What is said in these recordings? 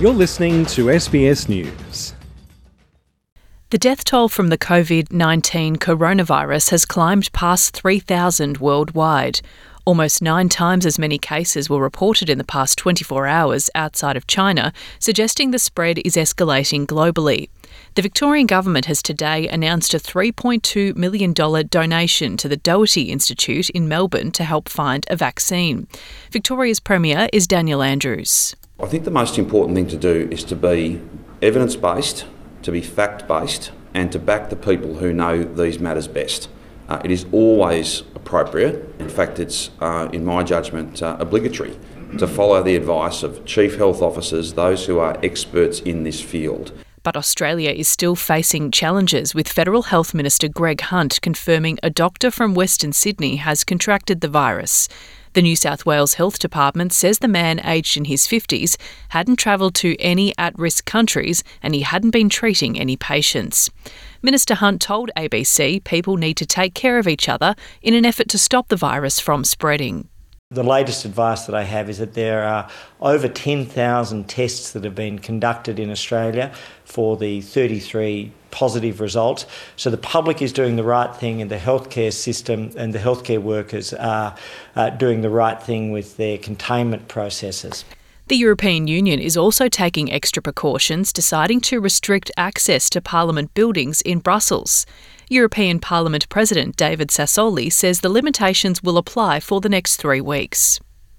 You're listening to SBS News. The death toll from the COVID-19 coronavirus has climbed past 3,000 worldwide. Almost 9 times as many cases were reported in the past 24 hours outside of China, suggesting the spread is escalating globally. The Victorian Government has today announced a $3.2 million donation to the Doherty Institute in Melbourne to help find a vaccine. Victoria's Premier is Daniel Andrews. I think the most important thing to do is to be evidence-based, to be fact-based, and to back the people who know these matters best. It is always appropriate, in fact it's, in my judgment, obligatory to follow the advice of Chief Health Officers, those who are experts in this field. But Australia is still facing challenges, with Federal Health Minister Greg Hunt confirming a doctor from Western Sydney has contracted the virus. The New South Wales Health Department says the man, aged in his 50s, hadn't travelled to any at-risk countries and he hadn't been treating any patients. Minister Hunt told ABC people need to take care of each other in an effort to stop the virus from spreading. The latest advice that I have is that there are over 10,000 tests that have been conducted in Australia for the 33 positive results. So the public is doing the right thing, and the healthcare system and the healthcare workers are doing the right thing with their containment processes. The European Union is also taking extra precautions, deciding to restrict access to Parliament buildings in Brussels. European Parliament President David Sassoli says the limitations will apply for the next 3 weeks.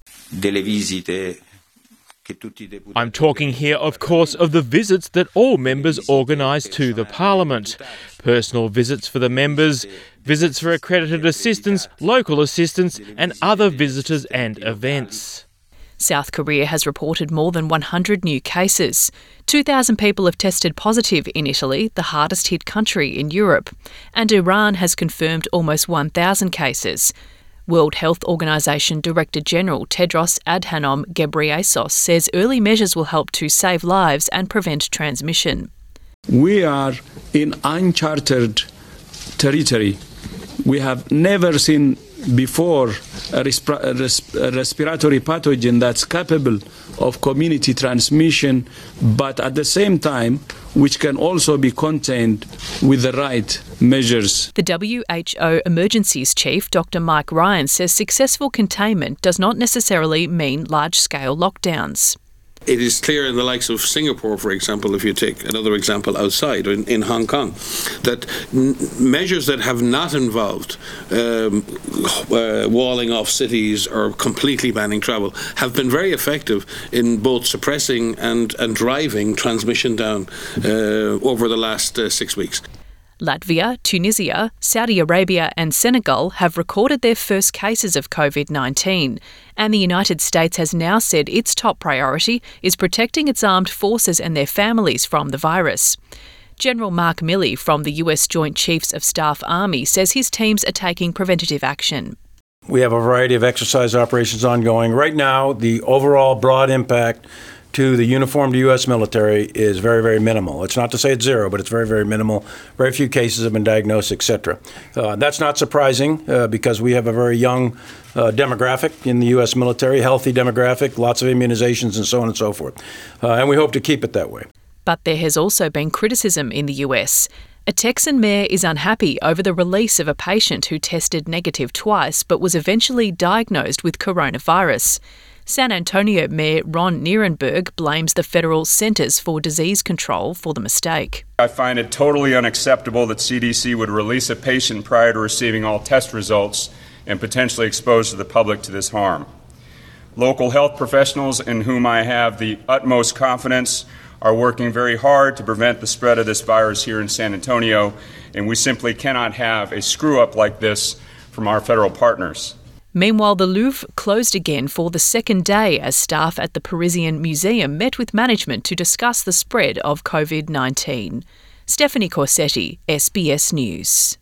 I'm talking here, of course, of the visits that all members organise to the Parliament. Personal visits for the members, visits for accredited assistants, local assistants and other visitors and events. South Korea has reported more than 100 new cases. 2,000 people have tested positive in Italy, the hardest hit country in Europe. And Iran has confirmed almost 1,000 cases. World Health Organization Director General Tedros Adhanom Ghebreyesus says early measures will help to save lives and prevent transmission. We are in uncharted territory. We have never seen before a respiratory pathogen that's capable of community transmission, but at the same time, which can also be contained with the right measures. The WHO Emergencies Chief, Dr. Mike Ryan, says successful containment does not necessarily mean large-scale lockdowns. It is clear in the likes of Singapore, for example, if you take another example outside, in Hong Kong, that measures that have not involved walling off cities or completely banning travel have been very effective in both suppressing and driving transmission down over the last 6 weeks. Latvia, Tunisia, Saudi Arabia and Senegal have recorded their first cases of COVID-19, and the United States has now said its top priority is protecting its armed forces and their families from the virus. General Mark Milley from the US Joint Chiefs of Staff Army says his teams are taking preventative action. We have a variety of exercise operations ongoing. Right now, the overall broad impact to the uniformed U.S. military is very, very minimal. It's not to say it's zero, but it's very, very minimal. Very few cases have been diagnosed, etc. That's not surprising because we have a very young demographic in the U.S. military, healthy demographic, lots of immunizations and so on and so forth. And we hope to keep it that way. But there has also been criticism in the US. A Texan mayor is unhappy over the release of a patient who tested negative twice but was eventually diagnosed with coronavirus. San Antonio Mayor Ron Nierenberg blames the Federal Centers for Disease Control for the mistake. I find it totally unacceptable that CDC would release a patient prior to receiving all test results and potentially expose the public to this harm. Local health professionals, in whom I have the utmost confidence, are working very hard to prevent the spread of this virus here in San Antonio, and we simply cannot have a screw-up like this from our federal partners. Meanwhile, the Louvre closed again for the second day as staff at the Parisian Museum met with management to discuss the spread of COVID-19. Stephanie Corsetti, SBS News.